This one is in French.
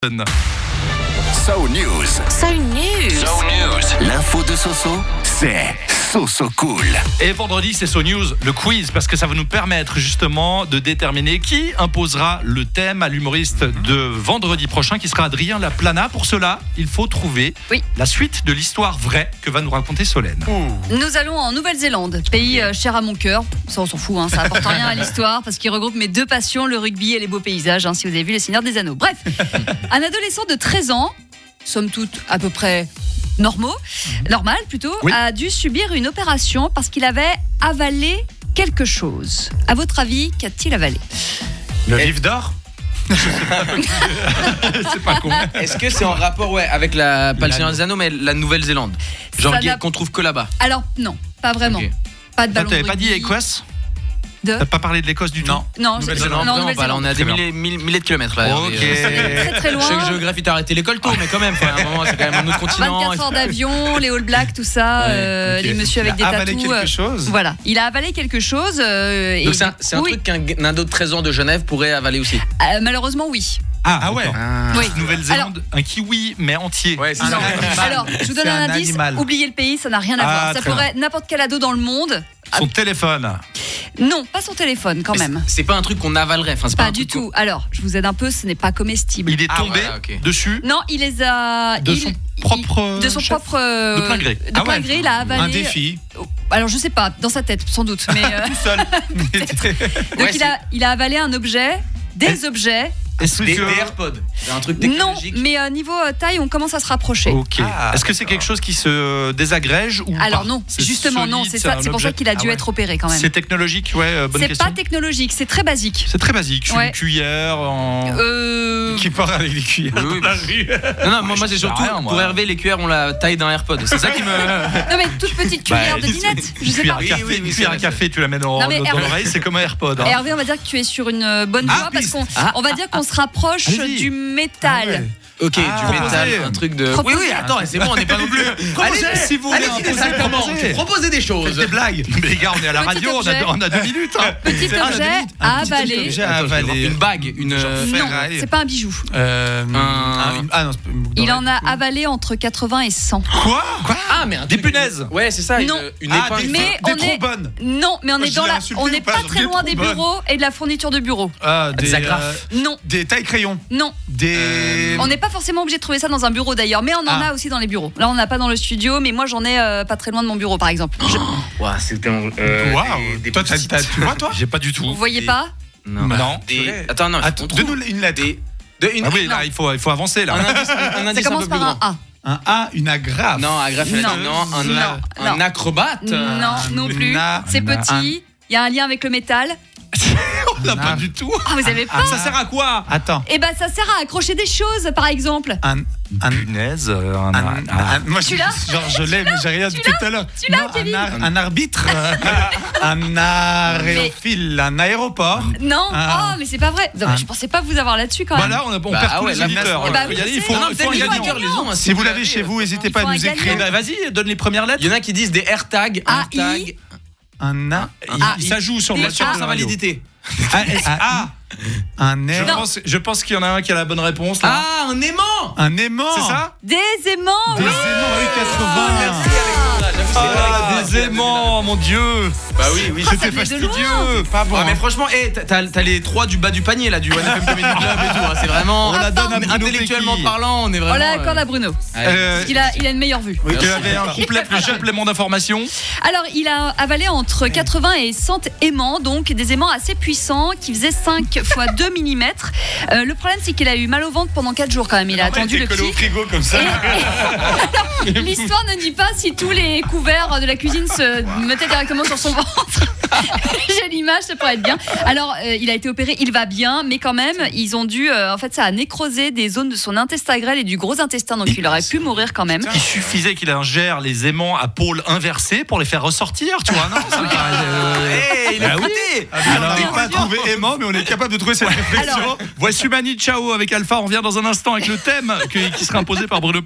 So News. So News. L'info de Soso, c'est Soso Cool. Et vendredi, c'est So News, le quiz, parce que ça va nous permettre justement de déterminer qui imposera le thème à l'humoriste de vendredi prochain, qui sera Adrien Laplana. Pour cela, il faut trouver la suite de l'histoire vraie que va nous raconter Solène. Nous allons en Nouvelle-Zélande, pays cher à mon cœur. Ça, on s'en fout, ça apporte rien à l'histoire, parce qu'il regroupe mes deux passions, le rugby et les beaux paysages, si vous avez vu Les Seigneurs des Anneaux. Bref, un adolescent de 13 ans, somme toute à peu près normal plutôt, a dû subir une opération parce qu'il avait avalé quelque chose. À votre avis, qu'a-t-il avalé ? Le livre d'or. C'est pas con. Est-ce que c'est en rapport avec pas le Seigneur des Anneaux, mais la Nouvelle-Zélande, genre qu'on trouve que là-bas? Alors non, pas vraiment. Okay. Pas de ballon de rugby. rugby. T'avais pas dit Écosse ? De... T'as pas parlé de l'Écosse du tout ? Non, Nouvelle-Zélande. On est à des milliers de kilomètres là. Ok. Très très loin. Je sais que géographie t'as arrêté l'école tôt, mais quand même, à un moment c'est quand même un autre continent. 24 heures d'avion, les All Blacks, tout ça, les messieurs avec des tatous. Il a avalé quelque chose. Voilà, il a avalé quelque chose. Donc c'est un truc qu'un ado de 13 ans de Genève pourrait avaler aussi. Malheureusement, oui. Ah ouais. Oui. Nouvelle-Zélande, un kiwi mais entier. Ouais, c'est Non. ça. Alors, je vous donne un indice. Oubliez le pays, ça n'a rien à voir. Ça pourrait être n'importe quel ado dans le monde. Son téléphone. Non, pas son téléphone quand même. C'est pas un truc qu'on avalerait. Enfin, c'est pas du tout. Alors, je vous aide un peu, ce n'est pas comestible. Il est tombé dessus. Non, il les a. De son propre. De plein gré. De plein gré, il a avalé. Un défi. Alors, je sais pas, dans sa tête, sans doute. Mais tout seul. Donc, il a avalé un objet, des objets. Des AirPods. C'est un truc technologique. Non, mais niveau taille, on commence à se rapprocher. Ok. Est-ce que c'est quelque chose qui se désagrège ou Alors pas? non, justement non, c'est ça. C'est pour ça qu'il a dû être opéré quand même. C'est technologique, bonne question. C'est pas technologique, c'est très basique. C'est très basique. Une cuillère qui part avec les cuillères dans la rue. Non, moi c'est surtout pour Hervé, les cuillères ont la taille d'un AirPod. C'est ça qui me. Non mais toute petite cuillère de dinette, je sais pas. Une cuillère à café, tu la mets dans l'oreille, c'est comme un AirPod. Hervé, on va dire que tu es sur une bonne voie parce qu'on va dire qu'on se rapproche du métal. Ok, du métal, un truc de. Oui, attends, c'est bon, on n'est pas non plus. Allez, si vous voulez proposer des choses. Des blagues. Mais les gars, on est à la radio, on a 2 minutes. Petit objet à avaler. Une bague, une. Non, c'est pas un bijou. Il en a avalé entre 80 et 100. Quoi Ah, mais des punaises. Ouais, c'est ça. Non. Une épingle. Mais des trombones. Non, mais on n'est pas très loin des bureaux et de la fourniture de bureau. Des agrafes. Non. Des tailles crayons. Non. On n'est pas forcément obligé de trouver ça dans un bureau d'ailleurs, mais on en a aussi dans les bureaux. Là, on n'a pas dans le studio, mais moi j'en ai pas très loin de mon bureau par exemple. Waouh, c'est tellement. Waouh. Toi, tu vois, toi ? J'ai pas du tout. Vous voyez pas ? Non. Attends, non. Donne-nous une lettre. Ah oui, là, il faut avancer là. Un indice ça commence par un A. Un A, une agrafe. Non, agrafe. Non, un acrobate. Non plus. C'est petit. Il y a un lien avec le métal. On n'a pas du tout. Ah, vous avez pas. Ça sert à quoi ? Attends. Eh ben, ça sert à accrocher des choses, par exemple. Un punaise. Moi, genre, je l'ai, mais j'ai rien dit tout à l'heure. Tu l'as, Kevin ? Un arbitre. Un aérophile. Un aéroport. Non. Oh, mais c'est pas vrai. Non, mais je pensais pas vous avoir là-dessus quand même. Bah là, on perd tous les auditeurs. Il faut un gagnant. Si vous l'avez chez vous, n'hésitez pas à nous écrire. Vas-y, donne les premières lettres. Il y en a qui disent des AirTags. Ça joue sur l'assurance invalidité. Je pense qu'il y en a un qui a la bonne réponse là. Ah, un aimant. Un aimant. C'est ça ? Des aimants. Des aimants avec 80. Merci Alexandra. Des aimants, mon Dieu. Bah oui, c'était fastidieux. Pas bon. Mais franchement, t'as les 3 du bas du panier là, du One FM Comedy Club et tout. C'est vraiment. On la donne à Bruno intellectuellement parlant, on est vraiment. On la accorde à Bruno. Parce qu'il a une meilleure vue. Il avait un complément d'information. Alors, il a avalé entre 80 et 100 aimants, donc des aimants assez puissants qui faisaient 5 x 2 mm. Le problème, c'est qu'il a eu mal au ventre pendant 4 jours quand même. Il a attendu le collé au frigo comme ça. Alors, l'histoire ne dit pas si tous les couverts de la cuisine se mettaient directement sur son ventre. J'ai l'image, ça pourrait être bien. Alors, il a été opéré, il va bien, mais quand même, ils ont dû. En fait, ça a nécrosé des zones de son intestin grêle et du gros intestin, donc il aurait pu mourir quand même. Il suffisait qu'il ingère les aimants à pôle inversé pour les faire ressortir, tu vois, non ? Il a écouté. Alors, on n'a pas trouvé aimant, mais on est capable de trouver cette réflexion. Voici Mani Chao avec Alpha. On revient dans un instant avec le thème qui sera imposé par Bruno.